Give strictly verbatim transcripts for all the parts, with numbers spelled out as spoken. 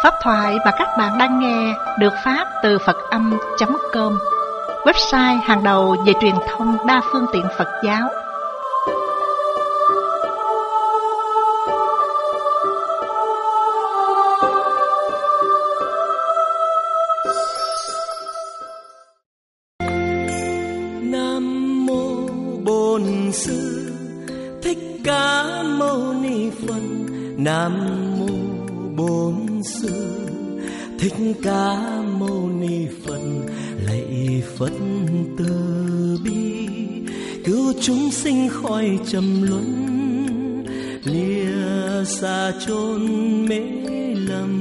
Pháp thoại mà các bạn đang nghe được phát từ Phật Âm chấm com, website hàng đầu về truyền thông đa phương tiện Phật giáo. Nam mô Bổn Sư Thích Ca Mâu Ni Phật. Nam mô Bổn Sư Thích Ca Mâu Ni Phật. Lạy Phật từ bi cứu chúng sinh khỏi trầm luân, lìa xa chốn mê lầm.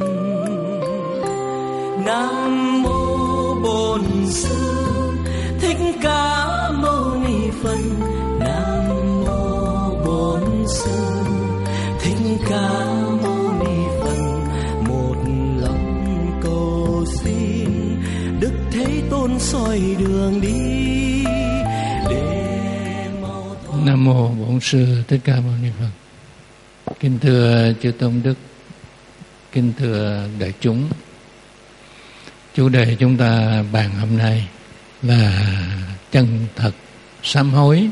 Nam mô Bổn Sư Thích Ca Mâu Ni Phật. Nam mô Bổn Sư Thích Ca Mâu Ni Phật. Một lòng cầu xin Đức Thế Tôn soi đường đi để mau thoát. Nam mô Bổn Sư Thích Ca Mâu Ni Phật. Kính thưa chư tôn đức, kính thưa đại chúng, chủ đề chúng ta bàn hôm nay là chân thật sám hối.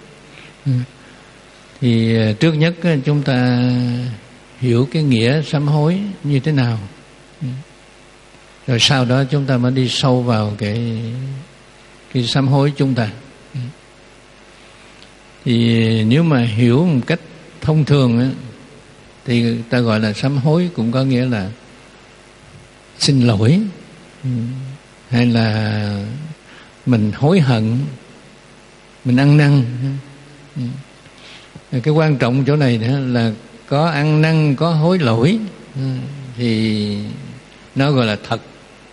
Thì trước nhất chúng ta hiểu cái nghĩa sám hối như thế nào, rồi sau đó chúng ta mới đi sâu vào cái cái sám hối chúng ta. Thì nếu mà hiểu một cách thông thường thì ta gọi là sám hối cũng có nghĩa là xin lỗi, hay là mình hối hận, mình ăn năn. Cái quan trọng chỗ này nữa là có ăn năn, có hối lỗi thì nó gọi là thật.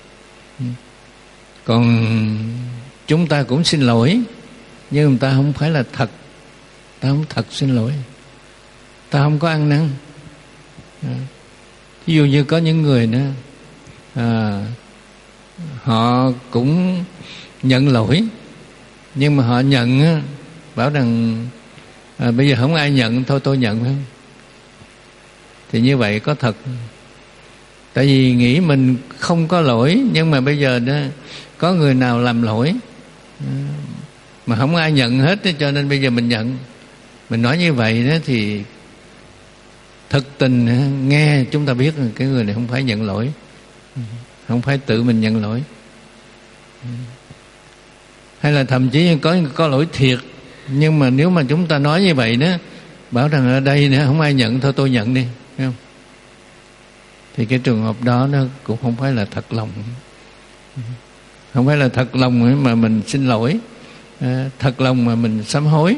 Còn chúng ta cũng xin lỗi, nhưng người ta không phải là thật. Ta không thật xin lỗi, ta không có ăn năn. Ví dụ như có những người nữa à, họ cũng nhận lỗi, nhưng mà họ nhận á, bảo rằng à, bây giờ không ai nhận, thôi tôi nhận không. Thì như vậy có thật. Tại vì nghĩ mình không có lỗi, nhưng mà bây giờ đó có người nào làm lỗi mà không ai nhận hết, cho nên bây giờ mình nhận. Mình nói như vậy đó thì thực tình nghe chúng ta biết là cái người này không phải nhận lỗi, không phải tự mình nhận lỗi. Hay là thậm chí có có lỗi thiệt, nhưng mà nếu mà chúng ta nói như vậy đó, bảo rằng ở đây nữa không ai nhận, thôi tôi nhận đi, thấy không? Thì cái trường hợp đó nó cũng không phải là thật lòng, không phải là thật lòng mà mình xin lỗi, thật lòng mà mình sám hối.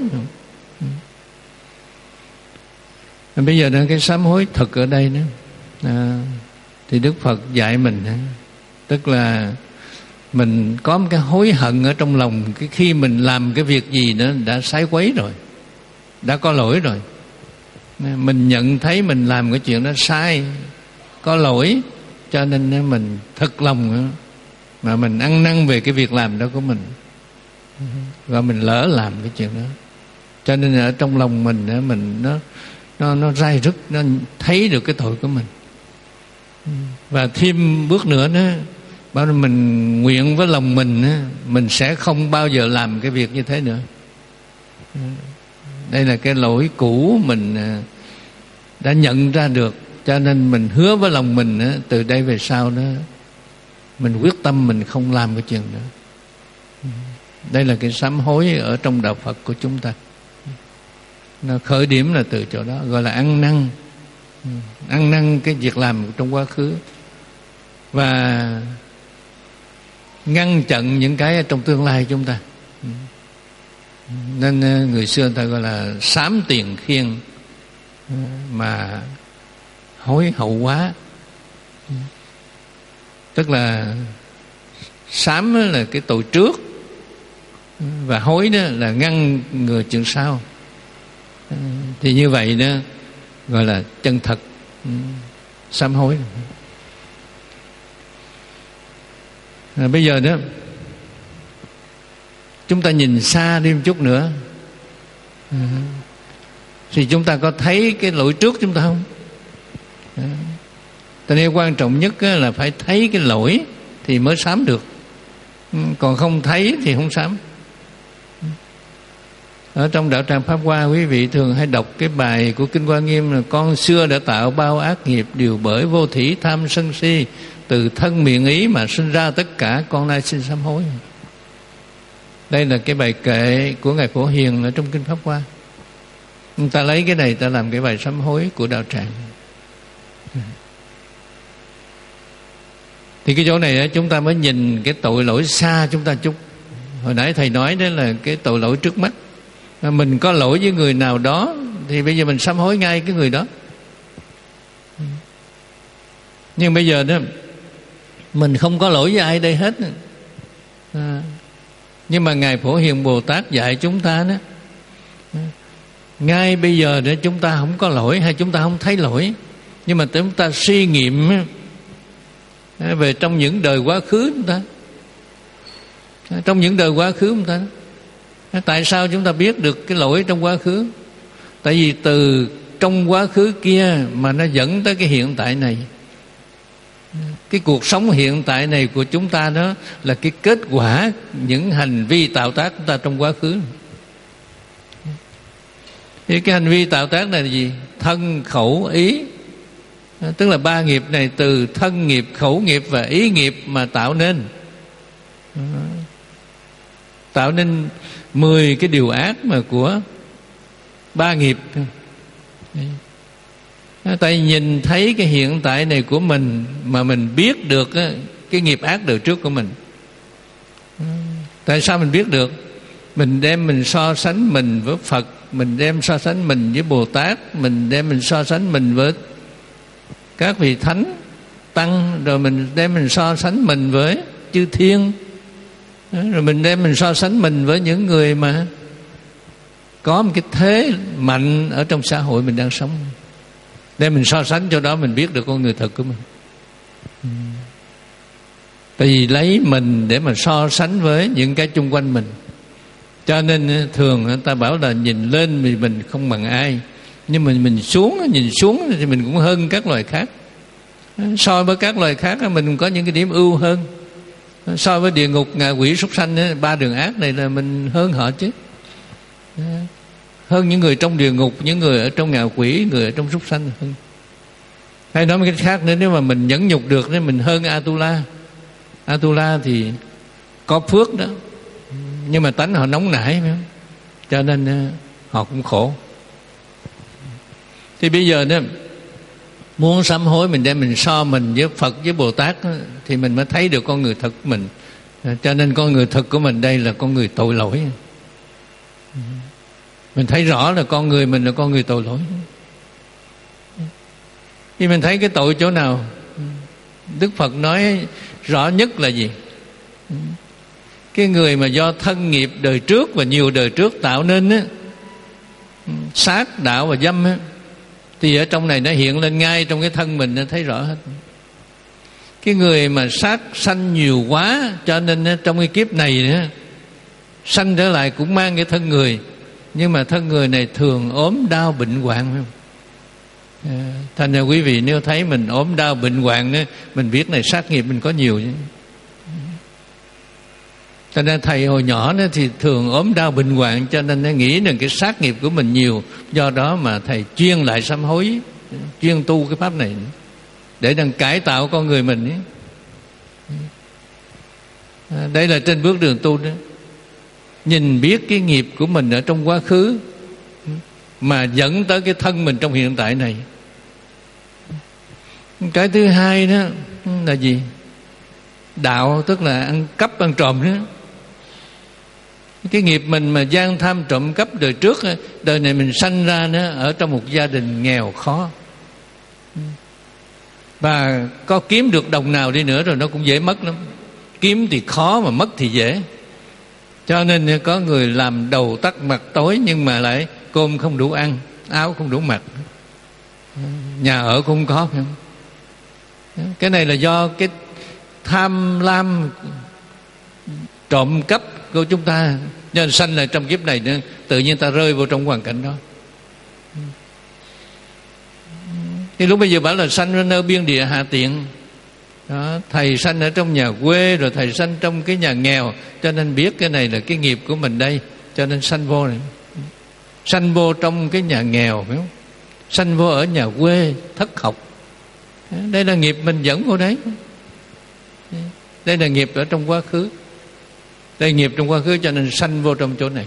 Bây giờ đó cái sám hối thật ở đây nữa à, thì Đức Phật dạy mình, tức là mình có một cái hối hận ở trong lòng cái khi mình làm cái việc gì đó đã sái quấy rồi, đã có lỗi rồi. Mình nhận thấy mình làm cái chuyện đó sai, có lỗi, cho nên mình thật lòng mà mình ăn năn về cái việc làm đó của mình, và mình lỡ làm cái chuyện đó. Cho nên ở trong lòng mình mình nó nó nó rai rứt, nó thấy được cái tội của mình. Và thêm bước nữa nữa, bao nhiêu mình nguyện với lòng mình mình sẽ không bao giờ làm cái việc như thế nữa. Đây là cái lỗi cũ mình đã nhận ra được, cho nên mình hứa với lòng mình từ đây về sau đó mình quyết tâm mình không làm cái chuyện đó. Đây là cái sám hối ở trong đạo Phật của chúng ta. Nó khởi điểm là từ chỗ đó, gọi là ăn năn. Ăn năn cái việc làm trong quá khứ và ngăn chặn những cái trong tương lai chúng ta. Nên người xưa người ta gọi là sám tiền khiên mà hối hậu quá. Tức là sám là cái tội trước, và hối đó là ngăn ngừa chuyện sau. Thì như vậy đó gọi là chân thật sám hối. À, bây giờ đó chúng ta nhìn xa đi một chút nữa à, thì chúng ta có thấy cái lỗi trước chúng ta không? À, Cho nên quan trọng nhất là phải thấy cái lỗi thì mới sám được, còn không thấy thì không sám. Ở trong Đạo Tràng Pháp Hoa, quý vị thường hay đọc cái bài của Kinh Hoa Nghiêm là: con xưa đã tạo bao ác nghiệp, đều bởi vô thỉ tham sân si, từ thân miệng ý mà sinh ra tất cả, con nay xin sám hối. Đây là cái bài kệ của Ngài Phổ Hiền ở trong Kinh Pháp Hoa. Người ta lấy cái này ta làm cái bài sám hối của Đạo Tràng. Thì cái chỗ này chúng ta mới nhìn cái tội lỗi xa chúng ta chút. Hồi nãy thầy nói đó là cái tội lỗi trước mắt. Mình có lỗi với người nào đó thì bây giờ mình sám hối ngay cái người đó. Nhưng bây giờ đó mình không có lỗi với ai đây hết à, nhưng mà Ngài Phổ Hiền Bồ Tát dạy chúng ta đó, ngay bây giờ để chúng ta không có lỗi hay chúng ta không thấy lỗi, nhưng mà chúng ta suy nghiệm về trong những đời quá khứ chúng ta, trong những đời quá khứ chúng ta, tại sao chúng ta biết được cái lỗi trong quá khứ? Tại vì từ trong quá khứ kia mà nó dẫn tới cái hiện tại này. Cái cuộc sống hiện tại này của chúng ta đó là cái kết quả những hành vi tạo tác chúng ta trong quá khứ. Thì cái hành vi tạo tác này là gì? Thân, khẩu, ý. Tức là ba nghiệp này từ thân nghiệp, khẩu nghiệp và ý nghiệp mà tạo nên. Tạo nên mười cái điều ác mà của ba nghiệp. Tại nhìn thấy cái hiện tại này của mình mà mình biết được cái nghiệp ác đời trước của mình. Tại sao mình biết được? Mình đem mình so sánh mình với Phật, mình đem so sánh mình với Bồ Tát, mình đem mình so sánh mình với các vị thánh tăng, rồi mình đem mình so sánh mình với chư thiên, rồi mình đem mình so sánh mình với những người mà có một cái thế mạnh ở trong xã hội mình đang sống. Để mình so sánh cho đó mình biết được con người thật của mình. Tại vì lấy mình để mà so sánh với những cái chung quanh mình, cho nên thường người ta bảo là nhìn lên thì mình không bằng ai, nhưng mình mình xuống nhìn xuống thì mình cũng hơn các loài khác. So với các loài khác mình có những cái điểm ưu hơn. So với địa ngục, ngạ quỷ, súc sanh, ba đường ác này là mình hơn họ chứ. Hơn những người trong địa ngục, những người ở trong ngạ quỷ, người ở trong súc sanh hơn. Hay nói một cách khác nữa, nếu mà mình nhẫn nhục được nên mình hơn Atula. Atula thì có phước đó, nhưng mà tánh họ nóng nảy, cho nên họ cũng khổ. Thì bây giờ đó, muốn sám hối mình đem mình so mình với Phật với Bồ Tát đó, thì mình mới thấy được con người thật của mình. Cho nên con người thật của mình đây là con người tội lỗi. Mình thấy rõ là con người mình là con người tội lỗi. Khi mình thấy cái tội chỗ nào, Đức Phật nói rõ nhất là gì? Cái người mà do thân nghiệp đời trước và nhiều đời trước tạo nên á, sát, đạo và dâm á, thì ở trong này nó hiện lên ngay trong cái thân mình, nó thấy rõ hết. Cái người mà sát sanh nhiều quá, cho nên trong cái kiếp này nữa, sanh trở lại cũng mang cái thân người, nhưng mà thân người này thường ốm đau bệnh hoạn. À, thành ra quý vị nếu thấy mình ốm đau bệnh hoạn đó, mình biết này sát nghiệp mình có nhiều. Cho nên thầy hồi nhỏ đó thì thường ốm đau bệnh hoạn, cho nên nó nghĩ rằng cái sát nghiệp của mình nhiều. Do đó mà thầy chuyên lại sám hối, chuyên tu cái pháp này để đang cải tạo con người mình. À, đây là trên bước đường tu đó. Nhìn biết cái nghiệp của mình ở trong quá khứ mà dẫn tới cái thân mình trong hiện tại này. Cái thứ hai đó là gì? Đạo, tức là ăn cắp ăn trộm đó. Cái nghiệp mình mà gian tham trộm cắp đời trước, đời này mình sanh ra nó ở trong một gia đình nghèo khó, và có kiếm được đồng nào đi nữa rồi nó cũng dễ mất lắm. Kiếm thì khó mà mất thì dễ. Cho nên có người làm đầu tắt mặt tối, nhưng mà lại cơm không đủ ăn, áo không đủ mặc, nhà ở cũng không có. Cái này là do cái tham lam trộm cắp của chúng ta, nên sanh lại trong kiếp này tự nhiên ta rơi vào trong hoàn cảnh đó. Thì lúc bây giờ bảo là sanh ra nơi biên địa hạ tiện đó, thầy sanh ở trong nhà quê, rồi thầy sanh trong cái nhà nghèo, cho nên biết cái này là cái nghiệp của mình đây, cho nên sanh vô này. Sanh vô trong cái nhà nghèo, phải không? Sanh vô ở nhà quê thất học, đây là nghiệp mình dẫn vô đấy. Đây là nghiệp ở trong quá khứ, đây là nghiệp trong quá khứ, cho nên sanh vô trong chỗ này.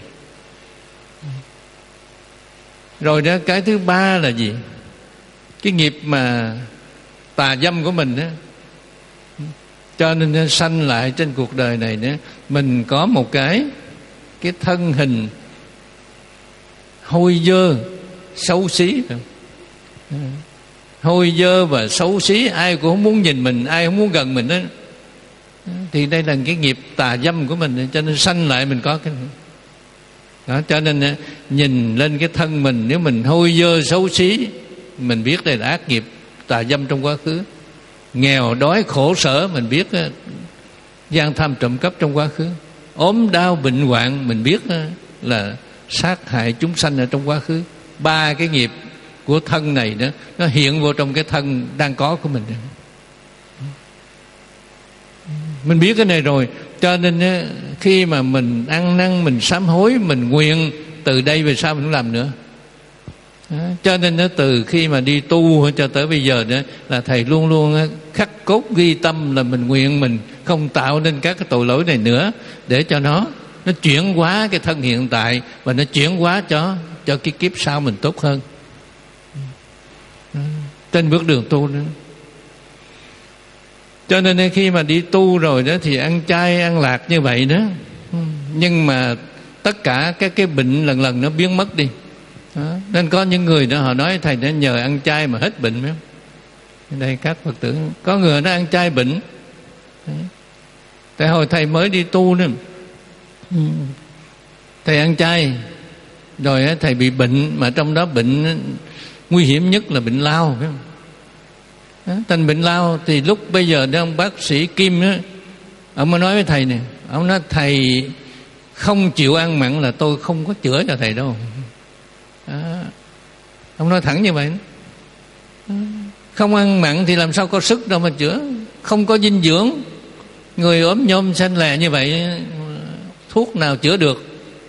Rồi đó, cái thứ ba là gì? Cái nghiệp mà tà dâm của mình đó, cho nên nó sanh lại trên cuộc đời này nữa. Mình có một cái cái thân hình hôi dơ, xấu xí, hôi dơ và xấu xí, ai cũng không muốn nhìn mình, ai không muốn gần mình đó. Thì đây là cái nghiệp tà dâm của mình, cho nên sanh lại mình có cái đó. Cho nên nhìn lên cái thân mình, nếu mình hôi dơ xấu xí, mình biết đây là ác nghiệp tà dâm trong quá khứ. Nghèo đói khổ sở, mình biết gian tham trộm cắp trong quá khứ. Ốm đau bệnh hoạn, mình biết là sát hại chúng sanh ở trong quá khứ. Ba cái nghiệp của thân này đó, nó hiện vô trong cái thân đang có của mình. Mình biết cái này rồi, cho nên khi mà mình ăn năn, mình sám hối, mình nguyện từ đây về sau mình không làm nữa. Cho nên đó, từ khi mà đi tu cho tới bây giờ đó, là thầy luôn luôn khắc cốt ghi tâm là mình nguyện mình không tạo nên các cái tội lỗi này nữa, để cho nó nó chuyển hóa cái thân hiện tại, và nó chuyển hóa cho cho cái kiếp sau mình tốt hơn trên bước đường tu nữa. Cho nên khi mà đi tu rồi đó thì ăn chay ăn lạc như vậy đó, nhưng mà tất cả các cái bệnh lần lần nó biến mất đi. Đó. Nên có những người đó họ nói thầy đã nhờ ăn chay mà hết bệnh, phải không? Đây các Phật tử có người nó ăn chay bệnh. Đấy. Tại hồi thầy mới đi tu nữa, thầy ăn chay rồi thầy bị bệnh, mà trong đó bệnh nguy hiểm nhất là bệnh lao, phải không? Đó, thành bệnh lao thì lúc bây giờ đó, ông bác sĩ Kim đó, ông mới nói với thầy nè, ông nói thầy không chịu ăn mặn là tôi không có chữa cho thầy đâu. Đó. Ông nói thẳng như vậy đó. Đó. Không ăn mặn thì làm sao có sức đâu mà chữa. Không có dinh dưỡng, người ốm nhom xanh lè như vậy, thuốc nào chữa được.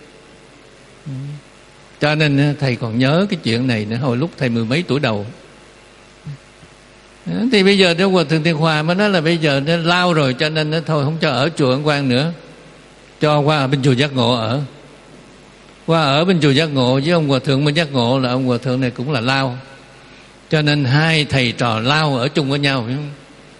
Cho nên thầy còn nhớ cái chuyện này nữa, hồi lúc thầy mười mấy tuổi đầu. Thì bây giờ nếu Hòa Thượng Thiên Hòa mới nói là bây giờ nó lao rồi, cho nên nó thôi không cho ở chùa Ấn Quang nữa, cho qua ở bên chùa Giác Ngộ ở. Qua ở bên chùa Giác Ngộ với ông Hòa Thượng bên Giác Ngộ, là ông Hòa Thượng này cũng là lao, cho nên hai thầy trò lao ở chung với nhau, phải không?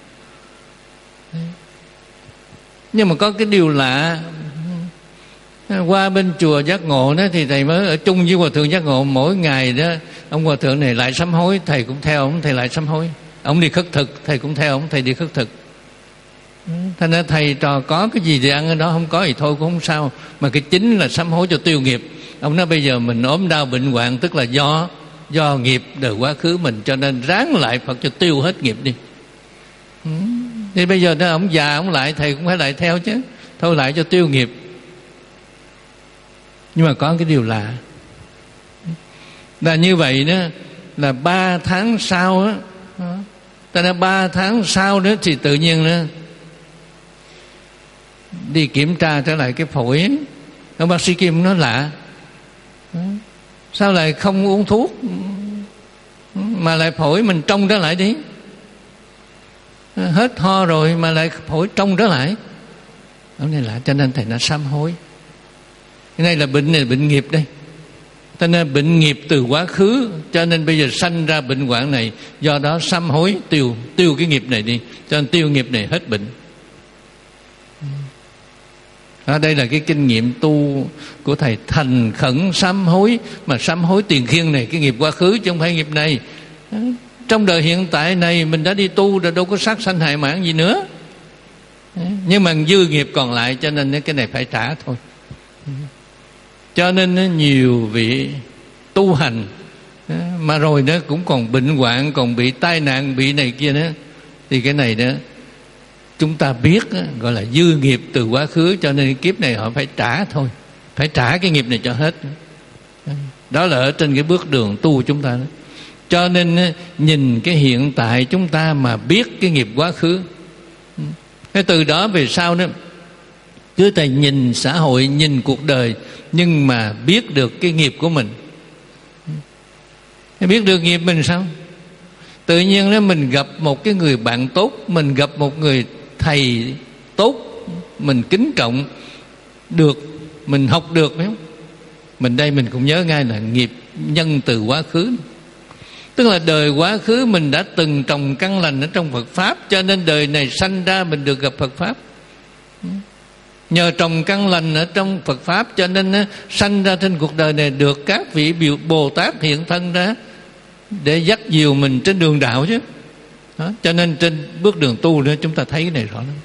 Nhưng mà có cái điều lạ, qua bên chùa Giác Ngộ đó thì thầy mới ở chung với Hòa Thượng Giác Ngộ. Mỗi ngày đó ông Hòa Thượng này lại sám hối, thầy cũng theo ông, thầy lại sám hối. Ông đi khất thực, thầy cũng theo ông, thầy đi khất thực. Thành ra thầy trò có cái gì thì ăn ở đó, không có thì thôi cũng không sao. Mà cái chính là sám hối cho tiêu nghiệp. Ông nói bây giờ mình ốm đau bệnh hoạn, tức là do do nghiệp đời quá khứ mình, cho nên ráng lại Phật cho tiêu hết nghiệp đi. Thì bây giờ nó ông già ông lại, thầy cũng phải lại theo chứ, thôi lại cho tiêu nghiệp. Nhưng mà có cái điều lạ là như vậy đó, là ba tháng sau á, ta nói ba tháng sau đó thì tự nhiên đó, đi kiểm tra trở lại cái phổi ấy. Ông bác sĩ Kim nói lạ, sao lại không uống thuốc mà lại phổi mình trong trở lại đi, hết ho rồi mà lại phổi trong trở lại. Ông này lạ, cho nên thầy nó sám hối. Cái này là bệnh này là bệnh nghiệp đây. Cho nên bệnh nghiệp từ quá khứ, cho nên bây giờ sanh ra bệnh hoạn này, do đó sám hối tiêu tiêu cái nghiệp này đi, cho nên tiêu nghiệp này hết bệnh. Đó, đây là cái kinh nghiệm tu của thầy, thành khẩn sám hối. Mà sám hối tiền khiên này, cái nghiệp quá khứ chứ không phải nghiệp này. Trong đời hiện tại này mình đã đi tu rồi, đâu có sát sanh hại mạng gì nữa. Nhưng mà dư nghiệp còn lại, cho nên cái này phải trả thôi. Cho nên nhiều vị tu hành mà rồi nó cũng còn bệnh hoạn, còn bị tai nạn, bị này kia nữa, thì cái này đó chúng ta biết đó, gọi là dư nghiệp từ quá khứ, cho nên kiếp này họ phải trả thôi, phải trả cái nghiệp này cho hết. Đó là ở trên cái bước đường tu chúng ta đó. Cho nên nhìn cái hiện tại chúng ta mà biết cái nghiệp quá khứ. Cái từ đó về sau đó, cứ thầy nhìn xã hội, nhìn cuộc đời, nhưng mà biết được cái nghiệp của mình. Biết được nghiệp mình sao? Tự nhiên đó mình gặp một cái người bạn tốt, mình gặp một người thầy tốt, mình kính trọng được, mình học được, phải không? Mình đây mình cũng nhớ ngay là nghiệp nhân từ quá khứ. Tức là đời quá khứ mình đã từng trồng căn lành ở trong Phật Pháp, cho nên đời này sanh ra mình được gặp Phật Pháp. Nhờ trồng căn lành ở trong Phật Pháp, cho nên sanh ra trên cuộc đời này được các vị Bồ Tát hiện thân ra để dắt dìu mình trên đường đạo chứ. Đó. Cho nên trên bước đường tu nữa chúng ta thấy cái này rõ lắm.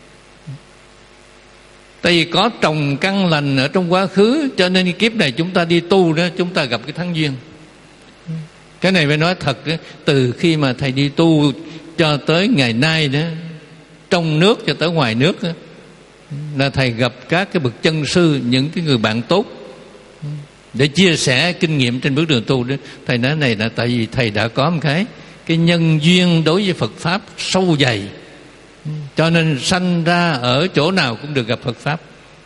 Tại vì có trồng căn lành ở trong quá khứ, cho nên kiếp này chúng ta đi tu đó, chúng ta gặp cái thắng duyên. Cái này phải nói thật đó, từ khi mà thầy đi tu cho tới ngày nay đó, trong nước cho tới ngoài nước đó, là thầy gặp các cái bậc chân sư, những cái người bạn tốt để chia sẻ kinh nghiệm trên bước đường tu đó. Thầy nói này là tại vì thầy đã có một cái cái nhân duyên đối với Phật Pháp sâu dày, cho nên sanh ra ở chỗ nào cũng được gặp Phật Pháp.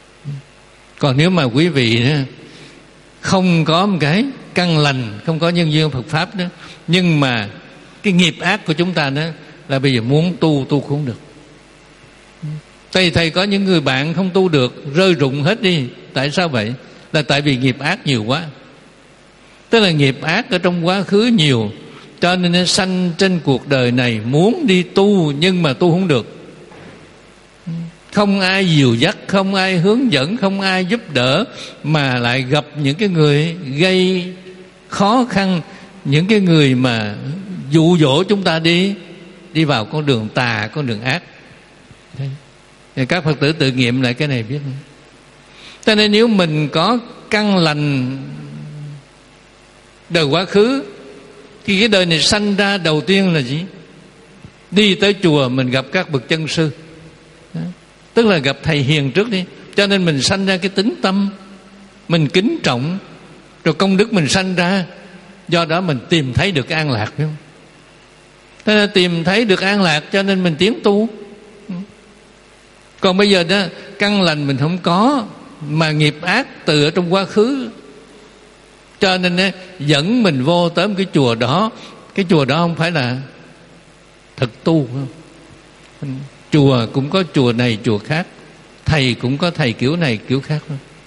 Còn nếu mà quý vị đó, không có một cái căn lành, không có nhân duyên Phật Pháp đó, nhưng mà cái nghiệp ác của chúng ta đó là bây giờ muốn tu, tu cũng không được. Thầy thầy có những người bạn không tu được, rơi rụng hết đi. Tại sao vậy? Là tại vì nghiệp ác nhiều quá. Tức là nghiệp ác ở trong quá khứ nhiều, cho nên nó sanh trên cuộc đời này muốn đi tu, nhưng mà tu không được. Không ai dìu dắt, không ai hướng dẫn, không ai giúp đỡ, mà lại gặp những cái người gây khó khăn, những cái người mà dụ dỗ chúng ta đi đi vào con đường tà, con đường ác. Thì các Phật tử tự nghiệm lại cái này biết. Cho nên nếu mình có căn lành đời quá khứ, thì cái đời này sanh ra đầu tiên là gì? Đi tới chùa mình gặp các bậc chân sư, tức là gặp thầy hiền trước đi. Cho nên mình sanh ra cái tính tâm, mình kính trọng, rồi công đức mình sanh ra. Do đó mình tìm thấy được an lạc, phải không? Thế là tìm thấy được an lạc, cho nên mình tiến tu. Còn bây giờ đó, căn lành mình không có, mà nghiệp ác từ ở trong quá khứ, cho nên đó, dẫn mình vô tới một cái chùa đó. Cái chùa đó không phải là thực tu, không? Chùa cũng có chùa này chùa khác, thầy cũng có thầy kiểu này kiểu khác.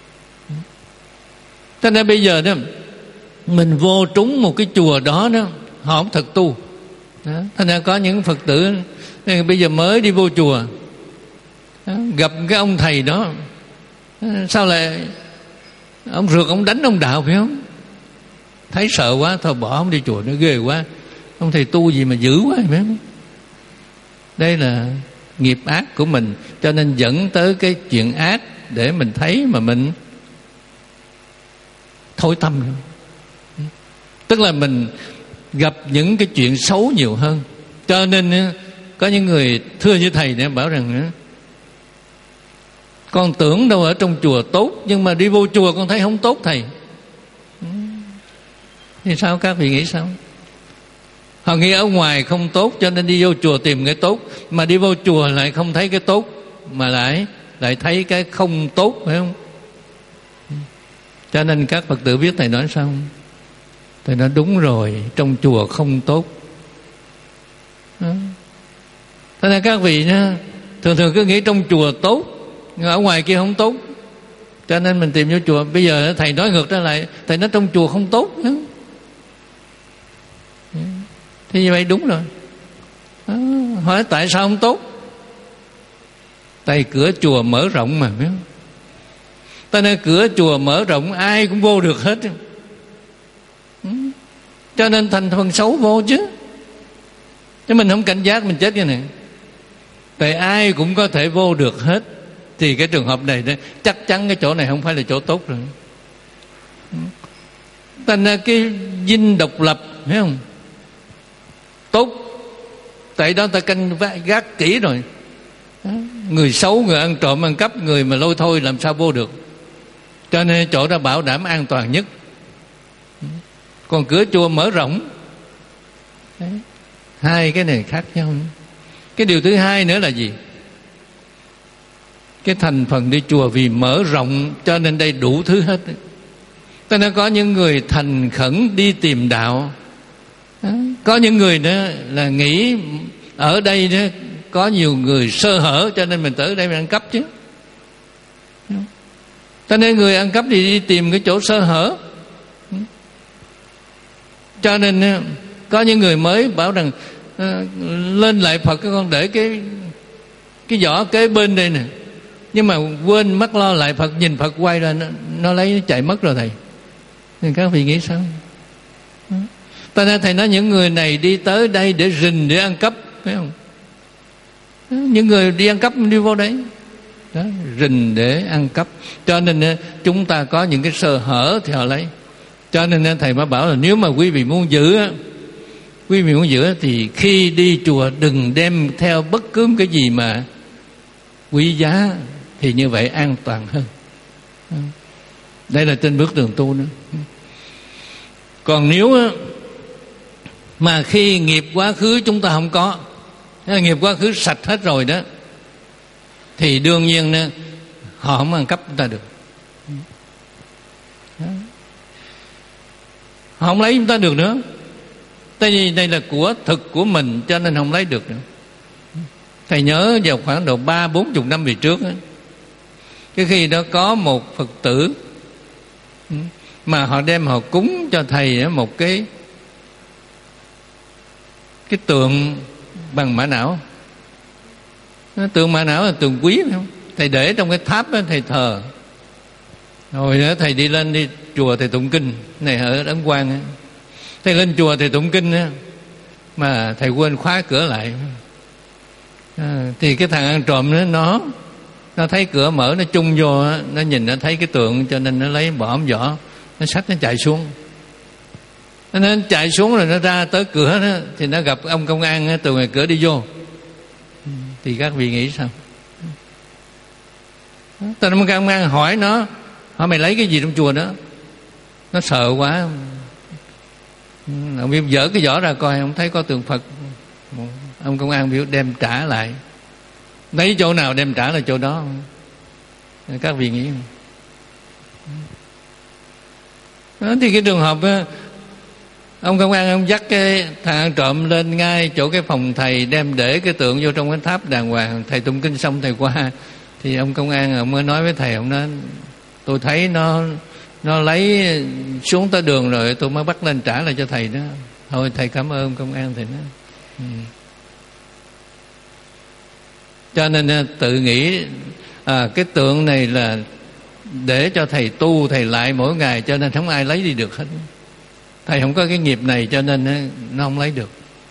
Cho nên bây giờ đó, mình vô trúng một cái chùa đó đó, họ không thực tu đó. Thành ra có những Phật tử bây giờ mới đi vô chùa đó, gặp cái ông thầy đó, sao lại ông rượt ông đánh ông đạo, phải không? Thấy sợ quá thôi bỏ ông đi chùa, nó ghê quá. Ông thầy tu gì mà dữ quá, phải không? Đây là nghiệp ác của mình, cho nên dẫn tới cái chuyện ác để mình thấy mà mình thôi tâm. Tức là mình gặp những cái chuyện xấu nhiều hơn. Cho nên có những người thưa với thầy để bảo rằng con tưởng đâu ở trong chùa tốt, nhưng mà đi vô chùa con thấy không tốt thầy. Thì sao các vị nghĩ sao? Họ nghĩ ở ngoài không tốt, cho nên đi vô chùa tìm cái tốt, mà đi vô chùa lại không thấy cái tốt, mà lại lại thấy cái không tốt, phải không? Cho nên các Phật tử biết thầy nói sao không? Thầy nói đúng rồi, trong chùa không tốt. Thế nên các vị nha, thường thường cứ nghĩ trong chùa tốt, ở ngoài kia không tốt, cho nên mình tìm vô chùa. Bây giờ thầy nói ngược trở lại, thầy nói trong chùa không tốt. Thì như vậy đúng rồi. À, hỏi tại sao không tốt? Tại cửa chùa mở rộng mà, biết không? Ta nên cửa chùa mở rộng ai cũng vô được hết. Ừ. Cho nên thành phần xấu vô chứ. Chứ mình không cảnh giác mình chết cái này. Tại ai cũng có thể vô được hết, thì cái trường hợp này đó, chắc chắn cái chỗ này không phải là chỗ tốt rồi. Ừ. Thành ra cái dinh độc lập, thấy không? Tốt. Tại đó ta canh gác kỹ rồi. Người xấu, người ăn trộm, ăn cắp, người mà lôi thôi làm sao vô được. Cho nên chỗ đó bảo đảm an toàn nhất. Còn cửa chùa mở rộng, Đấy. Hai cái này khác nhau nữa. Cái điều thứ hai nữa là gì? Cái thành phần đi chùa vì mở rộng cho nên đây đủ thứ hết. Cho nên có những người thành khẩn đi tìm đạo. Đó. Có những người đó là nghĩ ở đây đó có nhiều người sơ hở cho nên mình tới đây mình ăn cắp chứ. Cho nên người ăn cắp thì đi tìm cái chỗ sơ hở. Cho nên có những người mới bảo rằng lên lại Phật cái con để cái cái giỏ kế bên đây nè, nhưng mà quên mất lo lại Phật, nhìn Phật quay ra nó, nó lấy nó chạy mất rồi thầy. Nên các vị nghĩ sao? Ta nên thầy nói những người này đi tới đây để rình, để ăn cắp, phải không? Những người đi ăn cắp đi vô đấy đó, rình để ăn cắp. Cho nên chúng ta có những cái sơ hở thì họ lấy. Cho nên thầy mới bảo là nếu mà quý vị muốn giữ, quý vị muốn giữ thì khi đi chùa đừng đem theo bất cứ cái gì mà quý giá, thì như vậy an toàn hơn. Đây là trên bước đường tu nữa. Còn nếu mà khi nghiệp quá khứ chúng ta không có, nghiệp quá khứ sạch hết rồi đó, thì đương nhiên họ không ăn cắp chúng ta được. Họ không lấy chúng ta được nữa. Tại vì đây là của thực của mình, cho nên không lấy được nữa. Thầy nhớ vào khoảng độ ba bốn chục năm về trước đó, cái khi đó có một Phật tử mà họ đem họ cúng cho thầy một cái cái tượng bằng mã não. Tượng mã não là tượng quý, phải không? Thầy để trong cái tháp đó, thầy thờ. Rồi đó thầy đi lên đi chùa thầy tụng kinh này ở Ấn Quang á. Thầy lên chùa thầy tụng kinh á, mà thầy quên khóa cửa lại. À, thì cái thằng ăn trộm đó, nó nó thấy cửa mở, nó chung vô á, nó nhìn nó thấy cái tượng, cho nên nó lấy bỏ ống vỏ, nó xách nó chạy xuống. Nó chạy xuống rồi nó ra tới cửa đó, thì nó gặp ông công an á, từ ngoài cửa đi vô. Thì các vị nghĩ sao? Tao ông công an hỏi nó, hỏi mày lấy cái gì trong chùa đó? Nó sợ quá, ông biết dỡ cái vỏ ra coi, không thấy có tượng Phật. Ông công an biểu đem trả lại. Lấy chỗ nào đem trả là chỗ đó. Các vị nghĩ không? Đó, thì cái trường hợp đó, ông công an ông dắt cái thằng ăn trộm lên ngay chỗ cái phòng thầy, đem để cái tượng vô trong cái tháp đàng hoàng. Thầy tụng kinh xong thầy qua, thì ông công an ông mới nói với thầy, ông nói tôi thấy nó nó lấy xuống tới đường rồi, tôi mới bắt lên trả lại cho thầy đó. Thôi thầy cảm ơn công an thầy đó. Ừ. Cho nên tự nghĩ à, cái tượng này là để cho thầy tu, thầy lại mỗi ngày, cho nên không ai lấy đi được hết. Thầy không có cái nghiệp này cho nên nó không lấy được.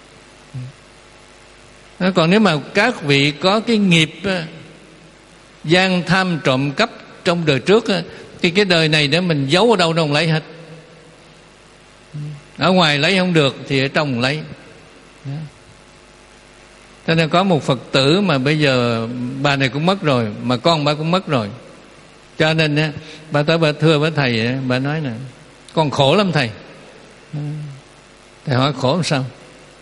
Còn nếu mà các vị có cái nghiệp gian tham trộm cắp trong đời trước, thì cái đời này để mình giấu ở đâu nó không lấy hết. Ở ngoài lấy không được thì ở trong lấy. Cho nên có một Phật tử mà bây giờ bà này cũng mất rồi, mà con bà cũng mất rồi. Cho nên bà tới bà thưa với thầy, bà nói nè, con khổ lắm thầy. Thầy hỏi khổ làm sao?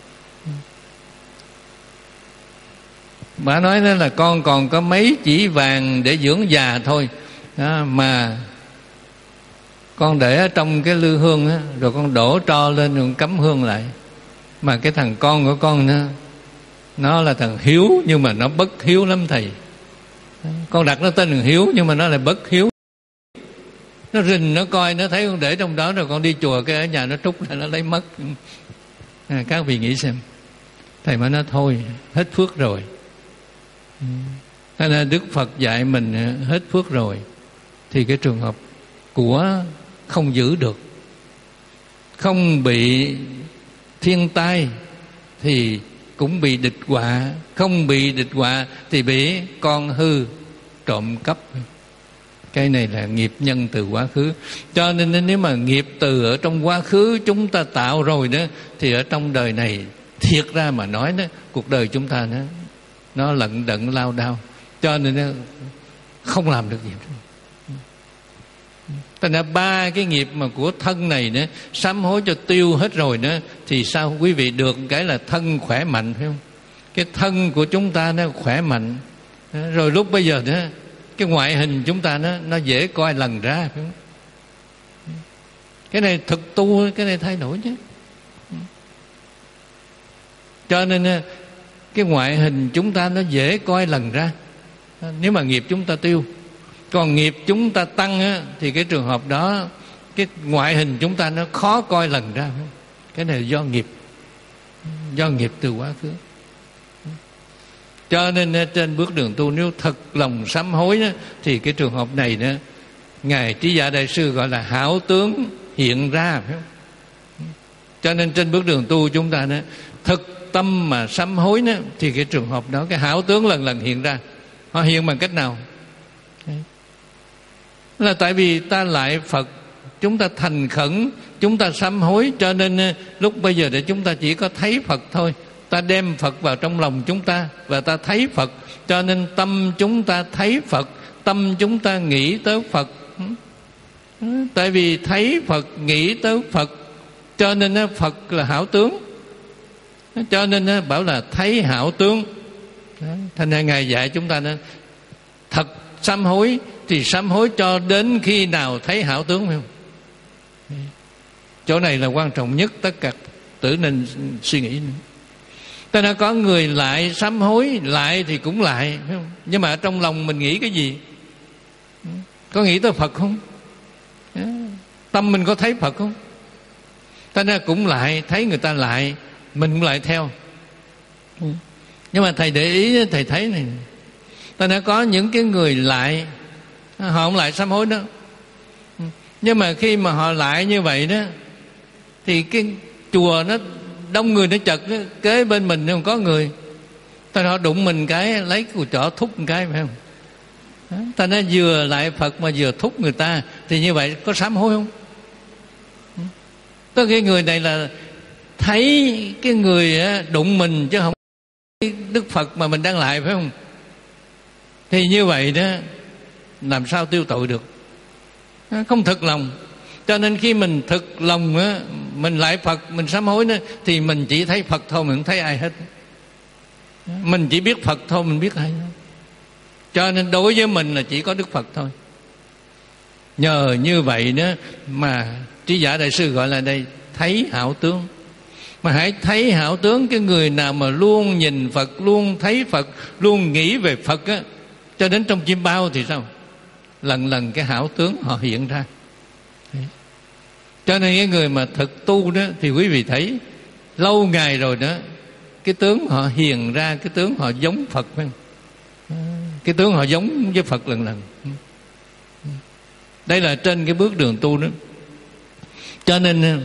Bà nói đó là con còn có mấy chỉ vàng để dưỡng già thôi đó, mà con để ở trong cái lư hương á, rồi con đổ tro lên rồi con cắm hương lại. Mà cái thằng con của con nữa, nó là thằng hiếu nhưng mà nó bất hiếu lắm thầy. Con đặt nó tên thằng hiếu nhưng mà nó là bất hiếu. Nó rình, nó coi, nó thấy con để trong đó, rồi con đi chùa cái ở nhà nó trút ra nó lấy mất. À, các vị nghĩ xem. Thầy mới nói thôi, hết phước rồi. Thế nên Đức Phật dạy mình hết phước rồi, thì cái trường hợp của không giữ được, không bị thiên tai thì cũng bị địch họa, không bị địch họa thì bị con hư trộm cắp. Cái này là nghiệp nhân từ quá khứ. Cho nên nếu mà nghiệp từ ở trong quá khứ chúng ta tạo rồi đó, thì ở trong đời này thiệt ra mà nói đó, cuộc đời chúng ta nó nó lận đận lao đao. Cho nên nó không làm được gì. Thành ra ba cái nghiệp mà của thân này nữa sám hối cho tiêu hết rồi nữa, thì sao quý vị được cái là thân khỏe mạnh, phải không? Cái thân của chúng ta nó khỏe mạnh, rồi lúc bây giờ nữa cái ngoại hình chúng ta nó nó dễ coi lần ra, phải không? Cái này thực tu, cái này thay đổi chứ. Cho nên cái ngoại hình chúng ta nó dễ coi lần ra nếu mà nghiệp chúng ta tiêu. Còn nghiệp chúng ta tăng á, thì cái trường hợp đó cái ngoại hình chúng ta nó khó coi lần ra. Cái này là do nghiệp, do nghiệp từ quá khứ. Cho nên trên bước đường tu, nếu thật lòng sám hối đó, thì cái trường hợp này đó, Ngài Trí Giả Đại Sư gọi là hảo tướng hiện ra, phải không? Cho nên trên bước đường tu chúng ta đó, thực tâm mà sám hối đó, thì cái trường hợp đó cái hảo tướng lần lần hiện ra. Họ hiện bằng cách nào? Là tại vì ta lại Phật, chúng ta thành khẩn, chúng ta sám hối, cho nên lúc bây giờ để chúng ta chỉ có thấy Phật thôi. Ta đem Phật vào trong lòng chúng ta và ta thấy Phật, cho nên tâm chúng ta thấy Phật, tâm chúng ta nghĩ tới Phật. Tại vì thấy Phật, nghĩ tới Phật, cho nên Phật là hảo tướng. Cho nên bảo là thấy hảo tướng. Thành ra Ngài dạy chúng ta nên thật sám hối, thì sám hối cho đến khi nào thấy hảo tướng, phải không? Chỗ này là quan trọng nhất, tất cả tử nên suy nghĩ nữa. Cho nên có người lại sám hối, lại thì cũng lại, phải không? Nhưng mà trong lòng mình nghĩ cái gì? Có nghĩ tới Phật không? Tâm mình có thấy Phật không? Ta nên cũng lại, thấy người ta lại, mình cũng lại theo. Nhưng mà thầy để ý, thầy thấy này, ta đã có những cái người lại, họ không lại sám hối đó. Nhưng mà khi mà họ lại như vậy đó, thì cái chùa nó đông người, nó chật đó, kế bên mình không có người, ta họ đụng mình cái lấy cùi chỏ thúc một cái, phải không? Đó, ta nói vừa lại Phật mà vừa thúc người ta, thì như vậy có sám hối không? Tới cái người này là thấy cái người đụng mình chứ không Đức Phật mà mình đang lại, phải không? Thì như vậy đó làm sao tiêu tội được? Không thực lòng. Cho nên khi mình thực lòng á, mình lại Phật, mình sám hối đó, thì mình chỉ thấy Phật thôi, mình không thấy ai hết. Mình chỉ biết Phật thôi, mình biết ai đâu. Cho nên đối với mình là chỉ có Đức Phật thôi. Nhờ như vậy đó mà Trí Giả Đại Sư gọi là đây thấy hảo tướng. Mà hãy thấy hảo tướng, cái người nào mà luôn nhìn Phật, luôn thấy Phật, luôn nghĩ về Phật á, cho đến trong chim bao thì sao? Lần lần cái hảo tướng họ hiện ra. Cho nên cái người mà thực tu đó, thì quý vị thấy lâu ngày rồi đó, cái tướng họ hiện ra, cái tướng họ giống Phật, phải không? Cái tướng họ giống với Phật lần lần. Đây là trên cái bước đường tu đó. Cho nên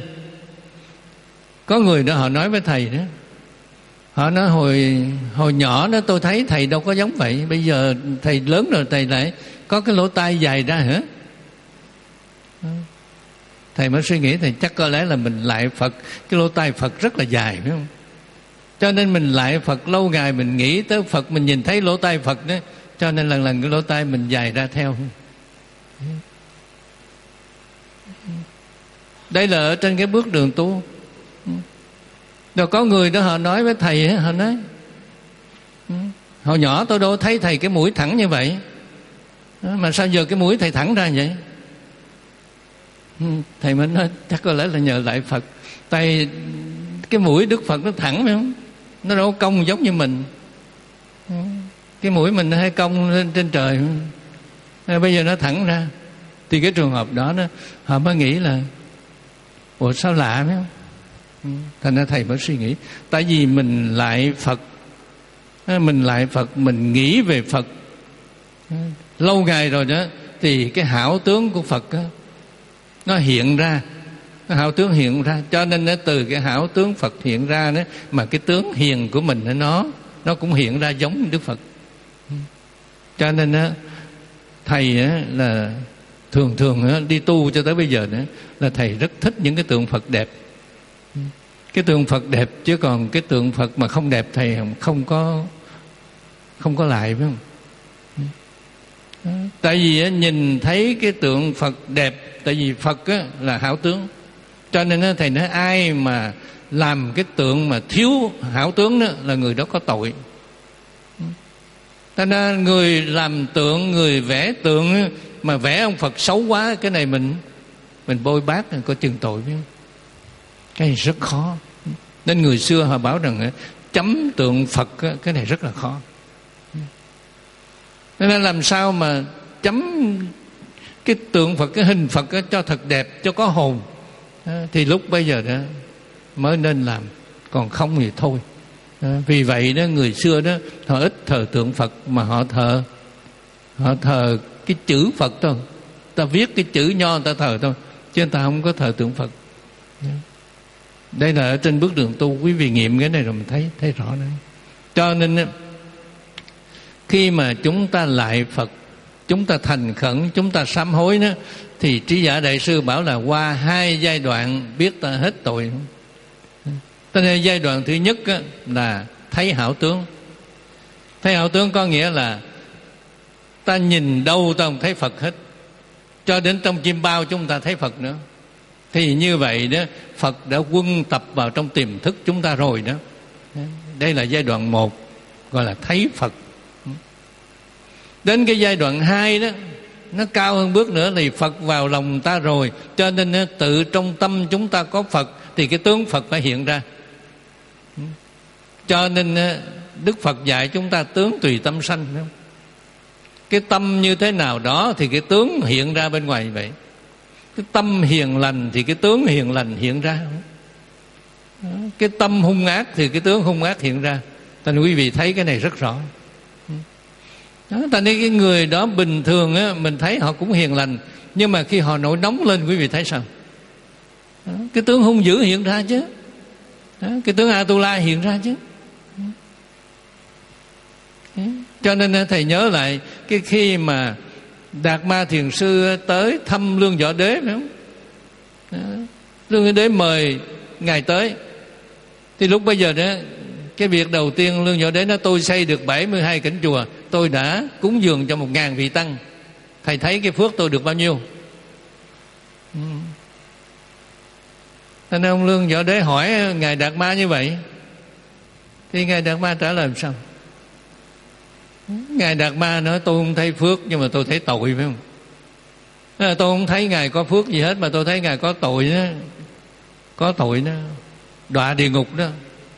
có người đó họ nói với thầy đó, họ nói hồi hồi nhỏ đó tôi thấy thầy đâu có giống vậy, bây giờ thầy lớn rồi thầy lại có cái lỗ tai dài ra hả? Thầy mới suy nghĩ, thầy chắc có lẽ là mình lại Phật, cái lỗ tai Phật rất là dài, phải không? Cho nên mình lại Phật lâu ngày, mình nghĩ tới Phật, mình nhìn thấy lỗ tai Phật đó, cho nên lần lần cái lỗ tai mình dài ra theo. Đây là ở trên cái bước đường tu. Rồi có người đó họ nói với thầy, họ nói hồi nhỏ tôi đâu thấy thầy cái mũi thẳng như vậy, mà sao giờ cái mũi thầy thẳng ra vậy? Thầy mới nói chắc có lẽ là nhờ lại Phật. Tại cái mũi Đức Phật nó thẳng, phải không? Nó đâu cong giống như mình. Cái mũi mình nó hay cong lên trên trời, bây giờ nó thẳng ra. Thì cái trường hợp đó, đó họ mới nghĩ là ủa sao lạ, phải không? Thành ra thầy mới suy nghĩ, tại vì mình lại Phật, mình lại Phật, mình nghĩ về Phật lâu ngày rồi đó, thì cái hảo tướng của Phật đó, nó hiện ra, cái hảo tướng hiện ra. Cho nên đó, từ cái hảo tướng Phật hiện ra đó, mà cái tướng hiền của mình nó nó cũng hiện ra giống Đức Phật. Cho nên đó, thầy đó, là thường thường đó, đi tu cho tới bây giờ đó, là thầy rất thích những cái tượng Phật đẹp. Cái tượng Phật đẹp, chứ còn cái tượng Phật mà không đẹp thầy không có không có lại, phải không? Tại vì nhìn thấy cái tượng Phật đẹp, tại vì Phật là hảo tướng, cho nên thầy nói ai mà làm cái tượng mà thiếu hảo tướng đó là người đó có tội. Cho nên người làm tượng, người vẽ tượng mà vẽ ông Phật xấu quá, cái này mình mình bôi bác có chừng tội biết không? Cái này rất khó. Nên người xưa họ bảo rằng chấm tượng Phật cái này rất là khó. Nên làm sao mà chấm cái tượng Phật, cái hình Phật cho thật đẹp, cho có hồn, thì lúc bây giờ đó mới nên làm, còn không thì thôi. Vì vậy đó người xưa đó họ ít thờ tượng Phật, mà họ thờ họ thờ cái chữ Phật thôi. Ta viết cái chữ nho ta thờ thôi, chứ ta không có thờ tượng Phật. Đây là ở trên bước đường tu, quý vị nghiệm cái này rồi mình thấy thấy rõ đấy. Cho nên khi mà chúng ta lại Phật, chúng ta thành khẩn, chúng ta sám hối đó, thì Trí Giả Đại Sư bảo là qua hai giai đoạn biết ta hết tội. Cho nên giai đoạn thứ nhất á, là thấy hảo tướng. Thấy hảo tướng có nghĩa là ta nhìn đâu ta không thấy Phật hết, cho đến trong chim bao chúng ta thấy Phật nữa. Thì như vậy đó, Phật đã quân tập vào trong tiềm thức chúng ta rồi đó. Đây là giai đoạn một, gọi là thấy Phật. Đến cái giai đoạn hai đó, nó cao hơn bước nữa, thì Phật vào lòng ta rồi, cho nên tự trong tâm chúng ta có Phật, thì cái tướng Phật phải hiện ra. Cho nên Đức Phật dạy chúng ta tướng tùy tâm sanh. Cái tâm như thế nào đó thì cái tướng hiện ra bên ngoài vậy. Cái tâm hiền lành thì cái tướng hiền lành hiện ra. Cái tâm hung ác thì cái tướng hung ác hiện ra. Thành quý vị thấy cái này rất rõ. Đó, thành nên cái người đó bình thường á, mình thấy họ cũng hiền lành, nhưng mà khi họ nổi nóng lên, quý vị thấy sao? Đó, cái tướng hung dữ hiện ra chứ. Đó, cái tướng Atula hiện ra chứ. Đó, cho nên thầy nhớ lại cái khi mà Đạt Ma Thiền Sư tới thăm Lương Võ Đế, phải không? Đó, Lương Võ Đế mời ngài tới, thì lúc bây giờ đó, cái việc đầu tiên Lương Võ Đế nói tôi xây được bảy mươi hai cảnh chùa, tôi đã cúng dường cho một ngàn vị tăng, thầy thấy cái phước tôi được bao nhiêu? Ừ. Nên ông Lương Võ Đế hỏi ngài Đạt Ma như vậy, thì ngài Đạt Ma trả lời làm sao? Ngài Đạt Ma nói tôi không thấy phước, nhưng mà tôi thấy tội, phải không? Tôi không thấy ngài có phước gì hết, mà tôi thấy ngài có tội đó, có tội đó, đọa địa ngục đó.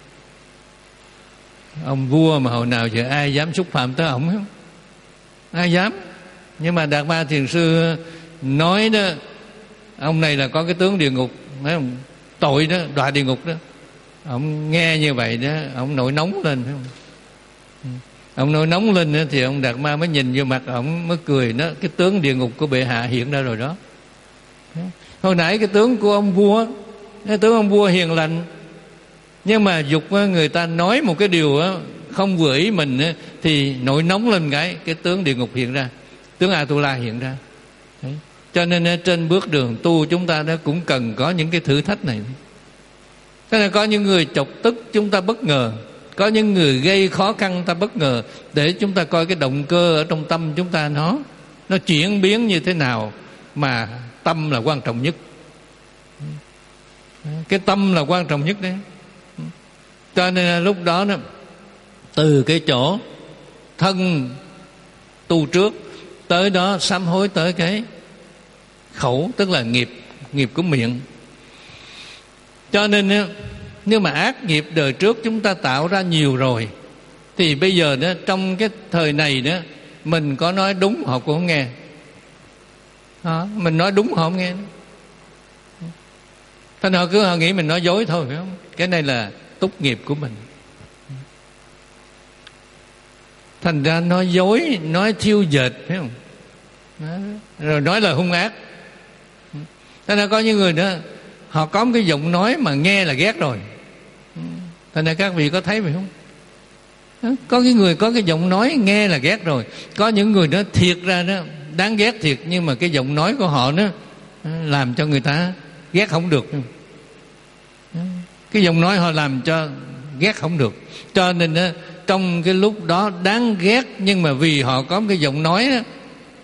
Ông vua mà hồi nào giờ ai dám xúc phạm tới ổng không? Ai dám? Nhưng mà Đạt Ma Thiền Sư nói đó, ông này là có cái tướng địa ngục, phải không? Tội đó, đọa địa ngục đó. Ông nghe như vậy đó, ông nổi nóng lên, phải không? Ông nổi nóng lên đó, thì ông Đạt Ma mới nhìn vô mặt ông mới cười, đó cái tướng địa ngục của bệ hạ hiện ra rồi đó. Hồi nãy cái tướng của ông vua, cái tướng ông vua hiền lành, nhưng mà dục người ta nói một cái điều không vừa ý mình thì nổi nóng lên, cái cái tướng địa ngục hiện ra, tướng Atula hiện ra. Đấy. Cho nên trên bước đường tu chúng ta đó cũng cần có những cái thử thách này. Thế là có những người chọc tức chúng ta bất ngờ, có những người gây khó khăn ta bất ngờ, để chúng ta coi cái động cơ ở trong tâm chúng ta nó nó chuyển biến như thế nào, mà tâm là quan trọng nhất. Cái tâm là quan trọng nhất đấy. Cho nên lúc đó đó, từ cái chỗ thân tu trước tới đó sám hối tới cái khẩu, tức là nghiệp nghiệp của miệng. Cho nên nếu mà ác nghiệp đời trước chúng ta tạo ra nhiều rồi, thì bây giờ đó trong cái thời này đó mình có nói đúng họ cũng không nghe. Đó, mình nói đúng họ không nghe. Thành họ cứ họ nghĩ mình nói dối thôi, phải không? Cái này là túc nghiệp của mình. Thành ra nói dối, nói thiêu dệt, phải không? Đó. Rồi nói là hung ác. Thành ra có những người đó họ có một cái giọng nói mà nghe là ghét rồi. Thành ra các vị có thấy phải không? Đó. Có cái người có cái giọng nói nghe là ghét rồi. Có những người đó thiệt ra đó đáng ghét thiệt, nhưng mà cái giọng nói của họ đó làm cho người ta ghét không được. Cái giọng nói họ làm cho ghét không được. Cho nên đó, trong cái lúc đó đáng ghét, nhưng mà vì họ có cái giọng nói đó,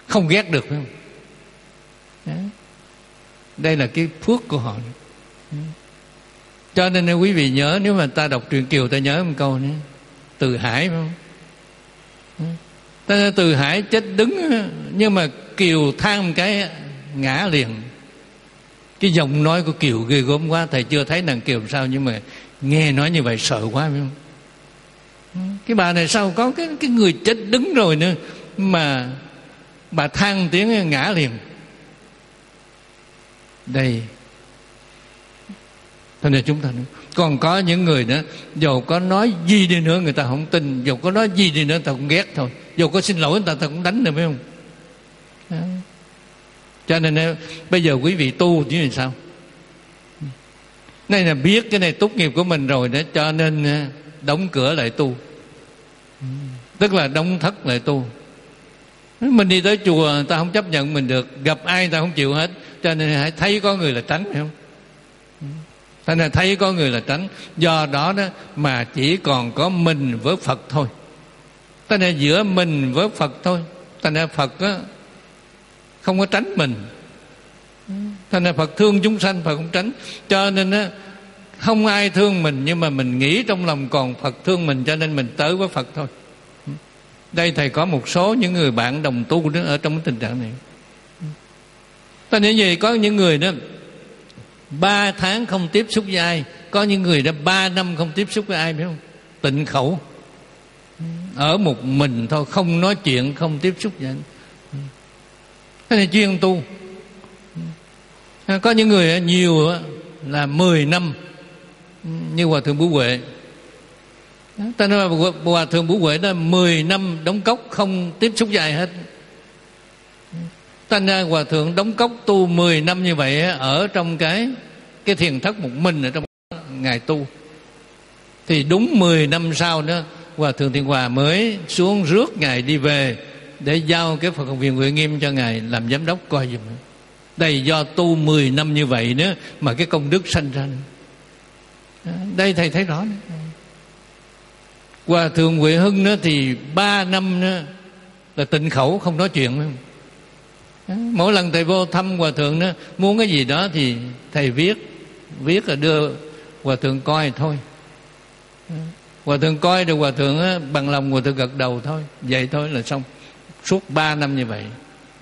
không ghét được, phải không? Đó. Đây là cái phước của họ. Cho nên quý vị nhớ, nếu mà ta đọc truyện Kiều ta nhớ một câu nữa, Từ Hải, phải không? Ta Từ Hải chết đứng, nhưng mà Kiều than một cái ngã liền. Cái giọng nói của Kiều ghê gớm quá. Thầy chưa thấy nàng Kiều làm sao, nhưng mà nghe nói như vậy sợ quá, phải không? Cái bà này sao có cái, cái người chết đứng rồi nữa mà bà than tiếng ngã liền. Đây, cho nên chúng ta nữa. Còn có những người nữa, dầu có nói gì đi nữa người ta không tin, dầu có nói gì đi nữa người ta cũng ghét thôi, dầu có xin lỗi người ta, người ta cũng đánh được, phải không? Đó. Cho nên bây giờ quý vị tu chứ làm sao? Này là biết cái này tốt nghiệp của mình rồi đó, cho nên đóng cửa lại tu, tức là đóng thất lại tu. Mình đi tới chùa người ta không chấp nhận mình được, gặp ai người ta không chịu hết, cho nên hãy thấy có người là tránh, phải không? Thành ra thấy có người là tránh. Do đó đó mà chỉ còn có mình với Phật thôi. Thành ra giữa mình với Phật thôi. Thành ra Phật á, không có tránh mình. Thành ra Phật thương chúng sanh, Phật không tránh. Cho nên á, không ai thương mình, nhưng mà mình nghĩ trong lòng còn Phật thương mình, cho nên mình tới với Phật thôi. Đây thầy có một số những người bạn đồng tu đó ở trong cái tình trạng này. Thành ra vậy có những người đó ba tháng không tiếp xúc với ai, có những người đã ba năm không tiếp xúc với ai, biết không? Tịnh khẩu, ở một mình thôi, không nói chuyện, không tiếp xúc với anh. Thế này chuyên tu. Có những người nhiều là mười năm, như Hòa Thượng Bủ Huệ. Ta nói là Hòa Thượng Bủ Huệ đó mười năm đóng cốc không tiếp xúc với ai hết. Thành ra Hòa Thượng đóng cốc tu mười năm như vậy, ở trong cái cái thiền thất một mình ở trong ngày tu. Thì đúng mười năm sau đó, Hòa Thượng Thiện Hòa mới xuống rước Ngài đi về để giao cái Phật học viện Huệ Nghiêm cho Ngài làm giám đốc coi giùm. Đây do tu mười năm như vậy nữa mà cái công đức sanh ra. Đây thầy thấy rõ. Hòa Thượng Huệ Hưng nữa thì ba năm nữa là tịnh khẩu, không nói chuyện. Mỗi lần thầy vô thăm Hòa Thượng đó, muốn cái gì đó thì thầy viết Viết là đưa Hòa Thượng coi thôi. Hòa Thượng coi được Hòa Thượng á, bằng lòng Hòa Thượng gật đầu thôi, vậy thôi là xong. Suốt ba năm như vậy.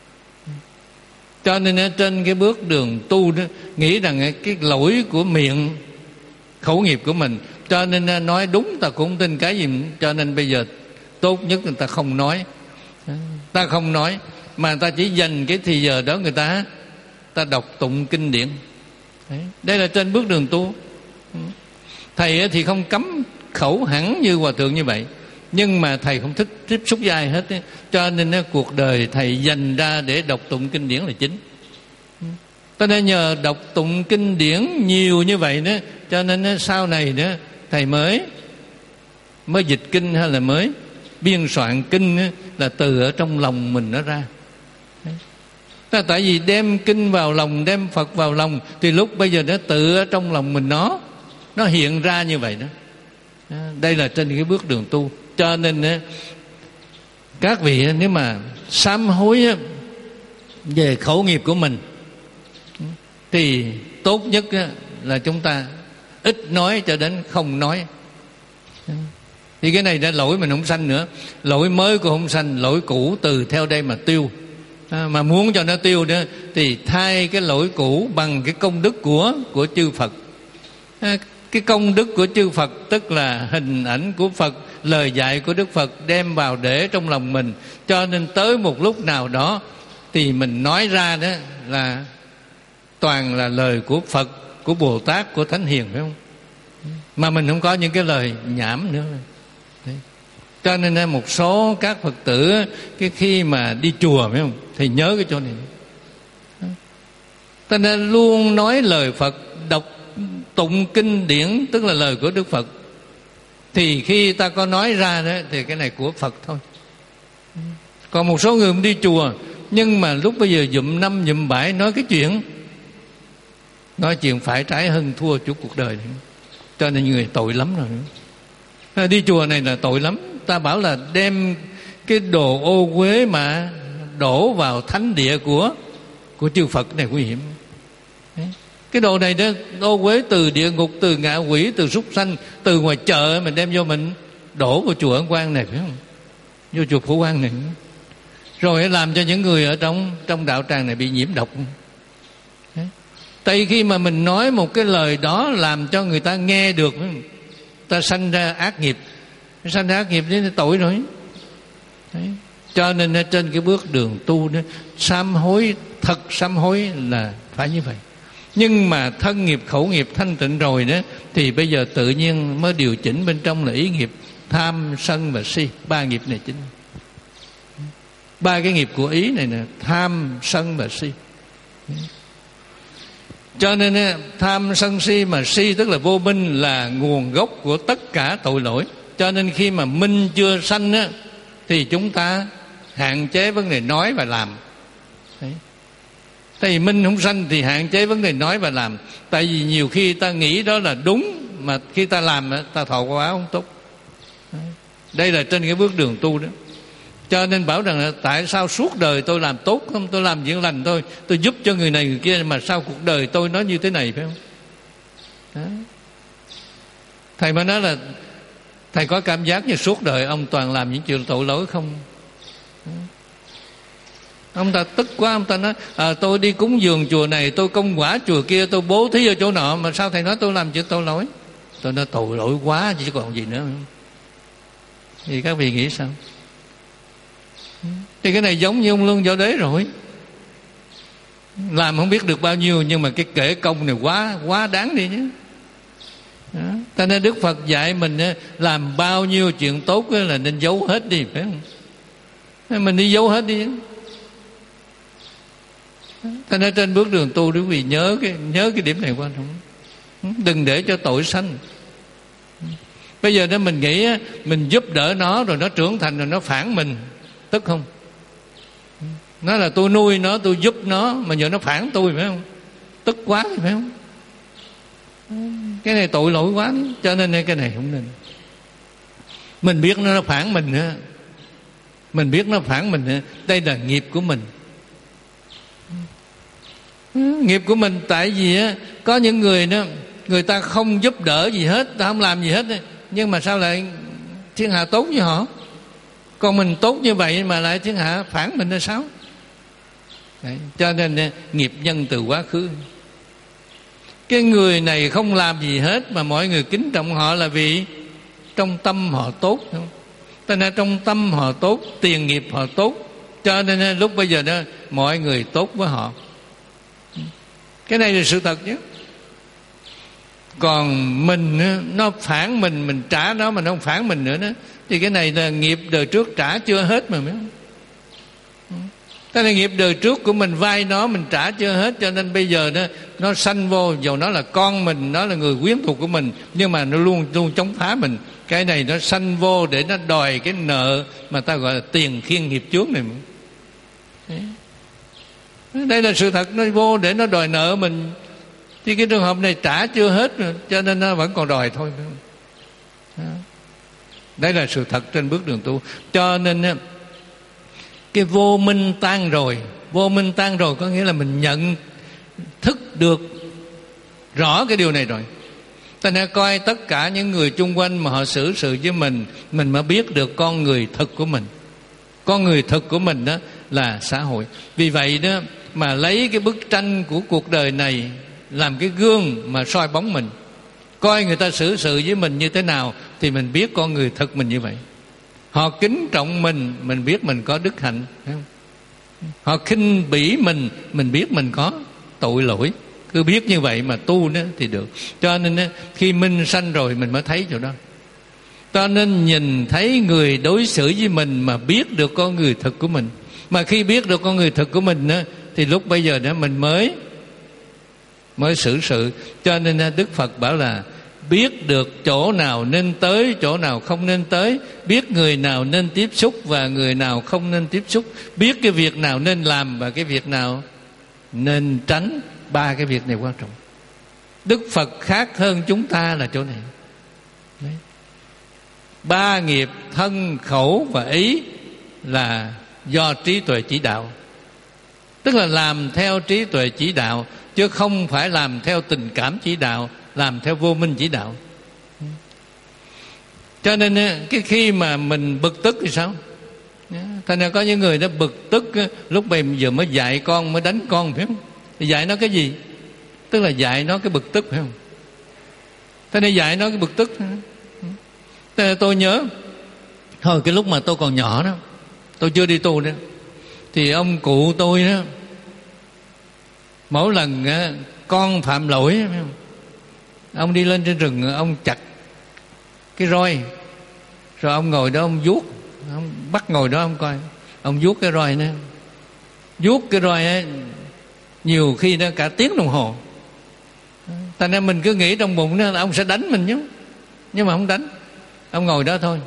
Cho nên ở trên cái bước đường tu đó, nghĩ rằng cái lỗi của miệng khẩu nghiệp của mình, cho nên nói đúng ta cũng không tin cái gì. Cho nên bây giờ tốt nhất người ta không nói. Ta không nói, mà ta chỉ dành cái thì giờ đó người ta ta đọc tụng kinh điển. Đấy. Đây là trên bước đường tu. Thầy thì không cấm khẩu hẳn như Hòa Thượng như vậy, nhưng mà thầy không thích tiếp xúc với ai hết. Cho nên cuộc đời thầy dành ra để đọc tụng kinh điển là chính. Cho nên nhờ đọc tụng kinh điển nhiều như vậy đó, cho nên sau này đó thầy mới mới dịch kinh hay là mới biên soạn kinh là từ ở trong lòng mình nó ra. Đấy. Tại vì đem kinh vào lòng, đem Phật vào lòng, thì lúc bây giờ nó tự ở trong lòng mình nó nó hiện ra như vậy đó. Đây là trên cái bước đường tu. Cho nên các vị nếu mà sám hối về khẩu nghiệp của mình thì tốt nhất là chúng ta ít nói cho đến không nói. Thì cái này đã lỗi mình không sanh nữa, lỗi mới của không sanh, lỗi cũ từ theo đây mà tiêu. À, mà muốn cho nó tiêu nữa thì thay cái lỗi cũ bằng cái công đức của của chư Phật. À, cái công đức của chư Phật tức là hình ảnh của Phật, lời dạy của Đức Phật đem vào để trong lòng mình. Cho nên tới một lúc nào đó thì mình nói ra đó là toàn là lời của Phật, của Bồ Tát, của Thánh Hiền, phải không? Mà mình không có những cái lời nhảm nữa. Đấy. Cho nên một số các Phật tử cái khi mà đi chùa, phải không, thì nhớ cái chỗ này. Cho nên luôn nói lời Phật, đọc tụng kinh điển tức là lời của Đức Phật. Thì khi ta có nói ra đó thì cái này của Phật thôi. Còn một số người không đi chùa, nhưng mà lúc bây giờ dụm năm dụm bảy nói cái chuyện nói chuyện phải trái hơn thua chút cuộc đời này. Cho nên người tội lắm rồi. Đi chùa này là tội lắm. Ta bảo là đem cái đồ ô uế mà đổ vào thánh địa của của chư Phật này nguy hiểm. Đấy. Cái đồ này đó, ô uế từ địa ngục, từ ngạ quỷ, từ súc sanh, từ ngoài chợ mình đem vô mình đổ vào chùa Ấn Quang này, phải không? Vô chùa Phổ Quang này, rồi làm cho những người ở trong trong đạo tràng này bị nhiễm độc. Đấy. Tại khi mà mình nói một cái lời đó làm cho người ta nghe được, ta sanh ra ác nghiệp, sanh ra ác nghiệp thì tội rồi. Đấy. Cho nên trên cái bước đường tu đó, sám hối, thật sám hối là phải như vậy. Nhưng mà thân nghiệp khẩu nghiệp thanh tịnh rồi đó, thì bây giờ tự nhiên mới điều chỉnh bên trong là ý nghiệp tham sân và si. Ba nghiệp này chính, ba cái nghiệp của ý này nè, tham sân và si. Cho nên tham sân si mà si tức là vô minh, là nguồn gốc của tất cả tội lỗi. Cho nên khi mà minh chưa sanh á, thì chúng ta hạn chế vấn đề nói và làm. Đấy. Tại vì minh không sanh thì hạn chế vấn đề nói và làm. Tại vì nhiều khi ta nghĩ đó là đúng, mà khi ta làm ta thọ quả không tốt. Đấy. Đây là trên cái bước đường tu đó. Cho nên bảo rằng là tại sao suốt đời tôi làm tốt không, tôi làm chuyện lành thôi, tôi giúp cho người này người kia, mà sao cuộc đời tôi nó như thế này, phải không? Đấy. Thầy mới nói là thầy có cảm giác như suốt đời ông toàn làm những chuyện tội lỗi không. Đấy. Ông ta tức quá, ông ta nói à, tôi đi cúng dường chùa này, tôi công quả chùa kia, tôi bố thí ở chỗ nọ, mà sao thầy nói tôi làm chuyện tội lỗi? Tôi nói tội lỗi quá chứ còn gì nữa. Thì các vị nghĩ sao? Thì cái này giống như ông Luân Võ Đế rồi, làm không biết được bao nhiêu, nhưng mà cái kể công này quá quá đáng đi chứ. Đó. Cho nên Đức Phật dạy mình làm bao nhiêu chuyện tốt là nên giấu hết đi, phải không? Mình đi giấu hết đi chứ. Cho nên trên bước đường tu, quý vị nhớ cái nhớ cái điểm này quan trọng, đừng để cho tội sanh. Bây giờ nếu mình nghĩ mình giúp đỡ nó rồi nó trưởng thành rồi nó phản mình, tức không? Nó là tôi nuôi nó, tôi giúp nó, mà giờ nó phản tôi, phải không? Tức quá, phải không? Cái này tội lỗi quá. Cho nên cái này không nên. Mình biết nó phản mình nữa, mình biết nó phản mình nữa, đây là nghiệp của mình. Nghiệp của mình. Tại vì á, có những người đó, người ta không giúp đỡ gì hết, ta không làm gì hết, nhưng mà sao lại thiên hạ tốt với họ? Còn mình tốt như vậy mà lại thiên hạ phản mình là sao? Đấy. Cho nên nghiệp nhân từ quá khứ. Cái người này không làm gì hết mà mọi người kính trọng họ là vì trong tâm họ tốt. Cho nên trong tâm họ tốt, tiền nghiệp họ tốt, cho nên lúc bây giờ đó mọi người tốt với họ. Cái này là sự thật chứ. Còn mình nó phản mình, mình trả nó mà nó không phản mình nữa đó, thì cái này là nghiệp đời trước trả chưa hết mà. Cái này nghiệp đời trước của mình vay nó, mình trả chưa hết, cho nên bây giờ nó nó sanh vô, dù nó là con mình, nó là người quyến thuộc của mình, nhưng mà nó luôn luôn chống phá mình. Cái này nó sanh vô để nó đòi cái nợ mà ta gọi là tiền khiên nghiệp chướng này. Đây là sự thật, nó vô để nó đòi nợ mình. Thì cái trường hợp này trả chưa hết rồi, cho nên nó vẫn còn đòi thôi. Đây là sự thật trên bước đường tu. Cho nên cái vô minh tan rồi. Vô minh tan rồi có nghĩa là mình nhận thức được rõ cái điều này rồi. Ta nên coi tất cả những người chung quanh mà họ xử sự với mình, mình mới biết được con người thực của mình. Con người thực của mình đó là xã hội. Vì vậy đó mà lấy cái bức tranh của cuộc đời này làm cái gương mà soi bóng mình. Coi người ta xử sự với mình như thế nào thì mình biết con người thật mình như vậy. Họ kính trọng mình, mình biết mình có đức hạnh, phải không? Họ khinh bỉ mình, mình biết mình có tội lỗi. Cứ biết như vậy mà tu nữa thì được. Cho nên khi minh sanh rồi mình mới thấy chỗ đó. Cho nên nhìn thấy người đối xử với mình mà biết được con người thực của mình. Mà khi biết được con người thực của mình đó, thì lúc bây giờ đó mình mới mới xử sự. Cho nên Đức Phật bảo là biết được chỗ nào nên tới, chỗ nào không nên tới, biết người nào nên tiếp xúc và người nào không nên tiếp xúc, biết cái việc nào nên làm và cái việc nào nên tránh. Ba cái việc này quan trọng. Đức Phật khác hơn chúng ta là chỗ này. Đấy. Ba nghiệp thân, khẩu và ý là do trí tuệ chỉ đạo. Tức là làm theo trí tuệ chỉ đạo, chứ không phải làm theo tình cảm chỉ đạo, làm theo vô minh chỉ đạo. Cho nên cái khi mà mình bực tức thì sao? Thành ra có những người nó bực tức, lúc bây giờ mới dạy con, mới đánh con, phải không? Thì dạy nó cái gì? Tức là dạy nó cái bực tức, phải không? Thế nên dạy nó cái bực tức. Thế nên tôi nhớ hồi cái lúc mà tôi còn nhỏ đó, tôi chưa đi tu đó, thì ông cụ tôi đó, mỗi lần con phạm lỗi, phải không? Ông đi lên trên rừng, ông chặt cái roi, rồi ông ngồi đó ông vuốt, ông bắt ngồi đó ông coi, ông vuốt cái roi đó, vuốt cái roi ấy, nhiều khi nó cả tiếng đồng hồ. Thành ra mình cứ nghĩ trong bụng đó là ông sẽ đánh mình chứ, nhưng mà không đánh, ông ngồi đó thôi.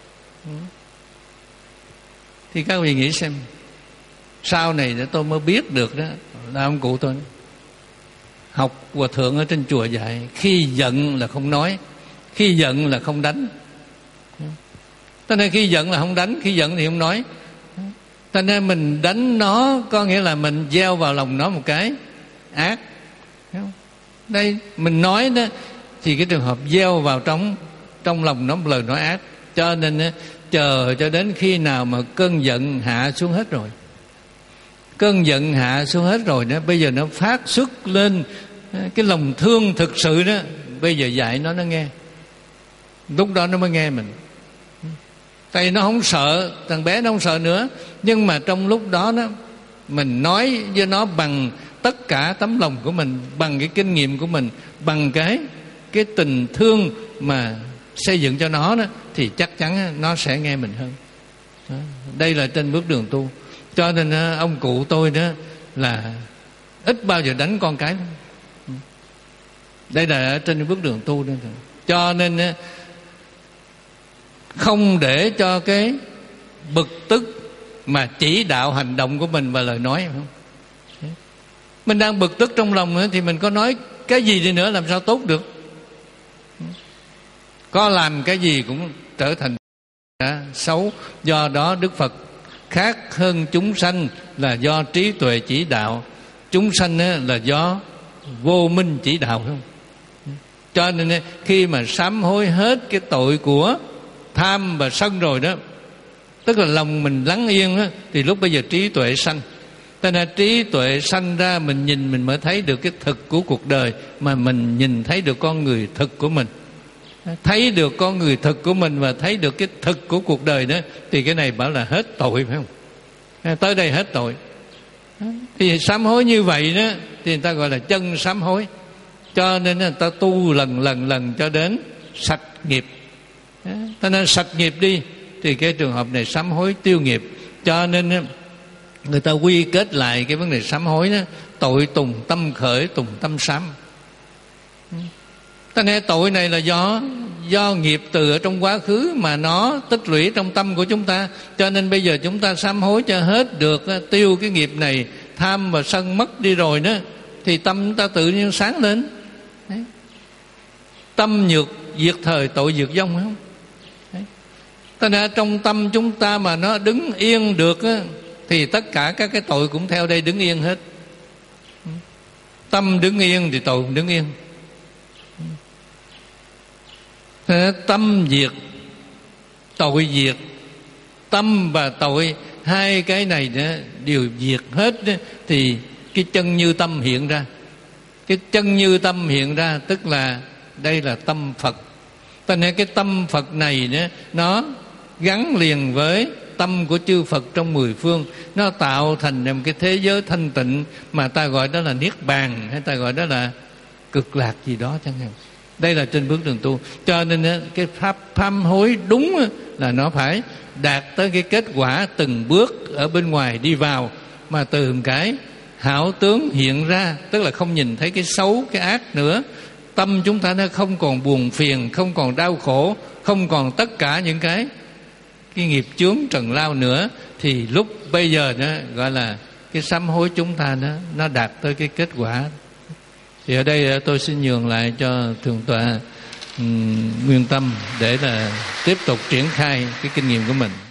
Thì các vị nghĩ xem, sau này tôi mới biết được đó là ông cụ tôi học hòa thượng ở trên chùa dạy, khi giận là không nói, khi giận là không đánh. Cho nên khi giận là không đánh, khi giận thì không nói. Cho nên mình đánh nó có nghĩa là mình gieo vào lòng nó một cái ác. Đây mình nói đó, thì cái trường hợp gieo vào trong trong lòng nó một lời nói ác. Cho nên chờ cho đến khi nào mà cơn giận hạ xuống hết rồi, cơn giận hạ xuống hết rồi đó, bây giờ nó phát xuất lên cái lòng thương thực sự đó, bây giờ dạy nó nó nghe, lúc đó nó mới nghe mình. Tại vì nó không sợ, thằng bé nó không sợ nữa, nhưng mà trong lúc đó đó mình nói với nó bằng tất cả tấm lòng của mình, bằng cái kinh nghiệm của mình, bằng cái cái tình thương mà xây dựng cho nó đó, thì chắc chắn nó sẽ nghe mình hơn. Đó. Đây là trên bước đường tu. Cho nên ông cụ tôi đó là ít bao giờ đánh con cái. Đây là trên bước đường tu đó. Cho nên không để cho cái bực tức mà chỉ đạo hành động của mình và lời nói, không? Mình đang bực tức trong lòng nữa, thì mình có nói cái gì đi nữa làm sao tốt được? Có làm cái gì cũng trở thành xấu. Do đó Đức Phật khác hơn chúng sanh là do trí tuệ chỉ đạo, chúng sanh là do vô minh chỉ đạo, không? Cho nên khi mà sám hối hết cái tội của tham và sân rồi đó, tức là lòng mình lắng yên đó, thì lúc bây giờ trí tuệ sanh. Cho nên trí tuệ sanh ra, mình nhìn mình mới thấy được cái thực của cuộc đời, mà mình nhìn thấy được con người thực của mình, thấy được con người thực của mình và thấy được cái thực của cuộc đời đó, thì cái này bảo là hết tội, phải không? Tới đây hết tội. Thì sám hối như vậy đó thì người ta gọi là chân sám hối. Cho nên người ta tu lần lần lần cho đến sạch nghiệp. Cho nên sạch nghiệp đi thì cái trường hợp này sám hối tiêu nghiệp. Cho nên người ta quy kết lại cái vấn đề sám hối đó, tội tùng tâm khởi, tùng tâm sám. Ta nghe tội này là do do nghiệp từ ở trong quá khứ mà nó tích lũy trong tâm của chúng ta. Cho nên bây giờ chúng ta sám hối cho hết được, tiêu cái nghiệp này, tham và sân mất đi rồi đó, thì tâm chúng ta tự nhiên sáng lên. Đấy. Tâm nhược diệt thời, tội diệt vong, không? Đấy. Ta nên trong tâm chúng ta mà nó đứng yên được á, thì tất cả các cái tội cũng theo đây đứng yên hết. Tâm đứng yên thì tội cũng đứng yên. Tâm diệt, tội diệt. Tâm và tội, hai cái này đó, đều diệt hết đó, thì cái chân như tâm hiện ra. Cái chân như tâm hiện ra tức là đây là tâm Phật. Cho nên cái tâm Phật này đó, nó gắn liền với tâm của chư Phật trong mười phương, nó tạo thành một cái thế giới thanh tịnh mà ta gọi đó là niết bàn, hay ta gọi đó là cực lạc gì đó chẳng hạn. Đây là trên bước đường tu. Cho nên cái pháp sám hối đúng là nó phải đạt tới cái kết quả từng bước ở bên ngoài đi vào, mà từ một cái hảo tướng hiện ra, tức là không nhìn thấy cái xấu, cái ác nữa. Tâm chúng ta nó không còn buồn phiền, không còn đau khổ, không còn tất cả những cái cái nghiệp chướng trần lao nữa, thì lúc bây giờ nó gọi là cái sám hối chúng ta nó nó đạt tới cái kết quả. Thì ở đây tôi xin nhường lại cho thượng tọa um, Nguyên Tâm để là tiếp tục triển khai cái kinh nghiệm của mình.